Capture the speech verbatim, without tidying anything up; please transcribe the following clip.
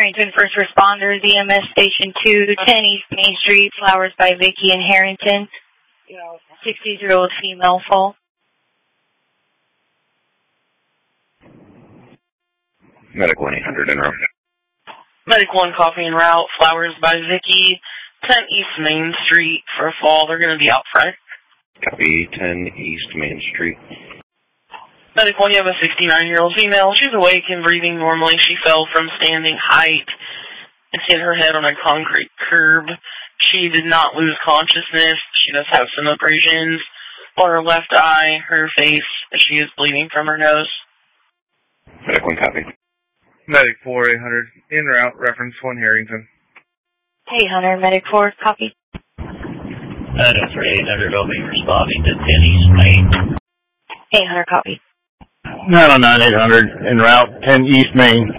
Harrington First Responders, E M S Station two, ten East Main Street, Flowers by Vicky in Harrington. sixty-year-old female fall. Medic one eight hundred en route. Medic one copy en route, Flowers by Vicky, ten East Main Street for a fall. They're going to be out front. Copy, ten East Main Street. Medic one, you have a sixty-nine-year-old female. She's awake and breathing normally. She fell from standing height and hit her head on a concrete curb. She did not lose consciousness. She does have some abrasions on her left eye, her face, and she is bleeding from her nose. Medic one copy. Medic four, eight hundred, en route, reference one Harrington. eight hundred, Medic four, copy. Medic three, eight hundred, will be responding to ten East Main. eight hundred, copy. nine oh nine, eight hundred, en route, ten East Main.